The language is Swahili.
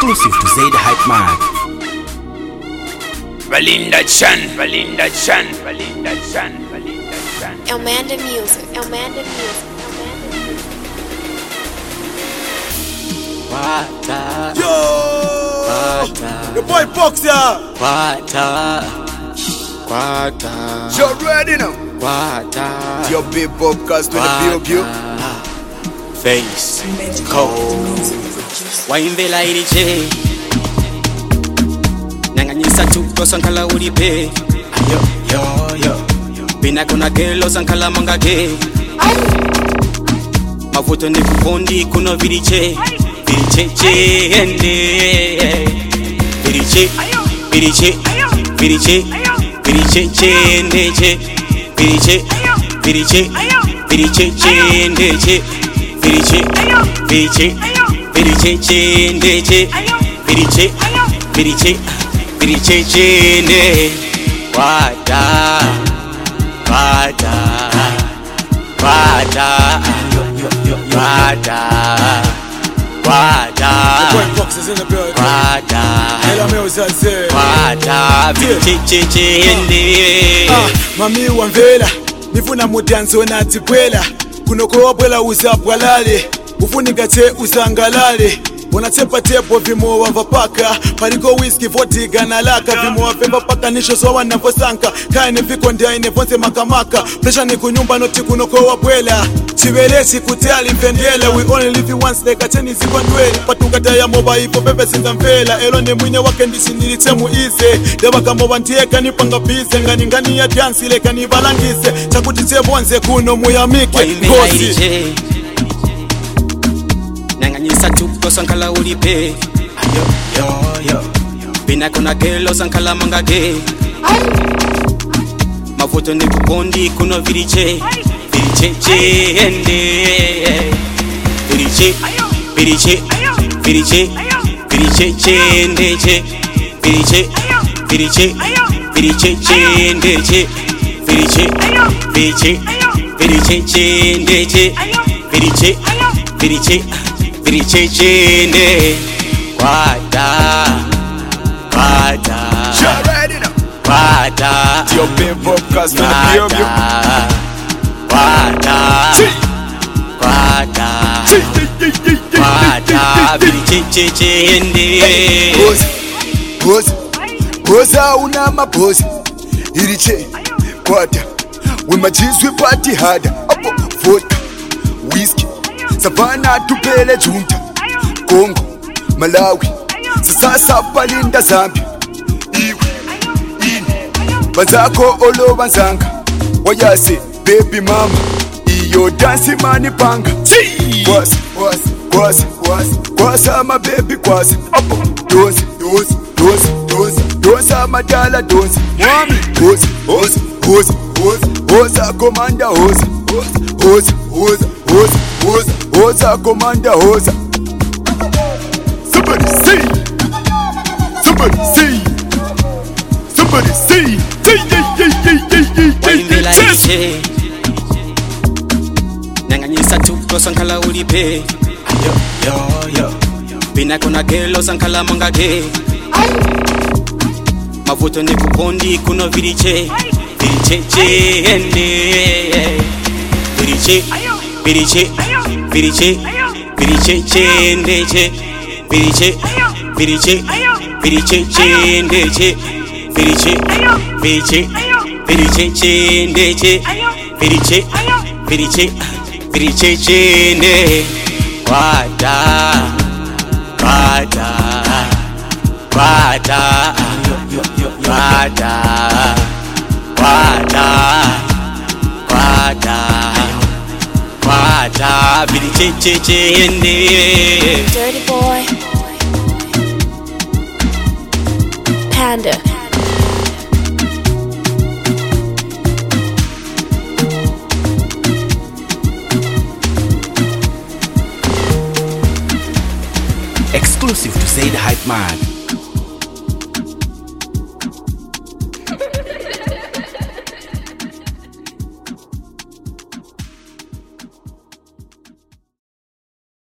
Exclusive to Zaid Hype Man. Valinda Chan, Valinda Chan, Valinda Chan, Valinda Chan. Elmanda Music, Elmanda Music, Elmanda Music. Wata, Yo! Wata, The boy Boxer! Wata, Wata, You ready now? Wata, Your big podcast with the view. Face, cold. Waimbela iliche Nanganyisa tuko sankala ulipe Yo, yo, yo Bina kuna gelo sankala mangage Mavuto ni kupondi kuno viliche Viliche chende Viliche, viliche, viliche Viliche chende che Viliche, viliche, viliche chende che Viliche, viliche Viriche chende che Viriche, viriche, viriche chende Wata, wata, wata, wata, wata The boy Boxer's in the building. Wata, Ela meu zaze. wata, viriche chende Mami wamvela nifuna mudanzo nati kwela kunoko wabwela uzabwalale ufunika te usangalale unatsepa tepo vimo wavapaka pariko whisky vodka na laka vimo wavemba paka nisho sowa navosanka kaine viko ndiaine vonse makamaka presha ni kunyumba noti kunoko wabwela chivelesi kutali mfendela we only live once like ateni zikondwela patukata ya moba ipo pepe sinza mfela elo ne mwine wake ndisinilitse muize debaka moba ntieka nipanga bize ngani ya dance leka nibalangise chakuti tebonze kuno muyamike Waimbela iliche Nanganyisa tuko sankala ulipe Yo, yo, yo Bina kuna gelo sankala mangage Mavuto ni kupondi kuno viliche Viliche chende Viliche, viliche, viliche Viliche chende che Viliche, viliche, viliche chende che Viliche, viliche, viliche chende che Viliche, viliche Viriche chende Wata, wata, You ready now? wata Your big podcast with the view. Wata, wata, wata Viriche chende Boza una maboza iriche kwata we majizwi party harder apo vodka whisky savana tupele junta Kongo Malawi sasa palinda Zambia iwe ini bazako olo banzanga wayase baby mama iyo dance mani panga kwasa my baby kwasa apo dosa madala dosa mami hoza komanda hoza komanda hoza somebody see Waimbela iliche Nanganyisa tuko sankala ulipe Yo, yo, yo Bina kuna gelo sankala mangage Mavuto ni kupondi kuno viliche Viliche chende Viliche, viliche, viliche Viliche chende che Viliche, viliche, viliche chende che Viliche, viliche, viliche chende che Viliche, viliche, viliche chende Wata, wata, wata Wata, wata, wata Wata Viriche chende Dirty Boy, Panda. Exclusive to Zaid Hype Man.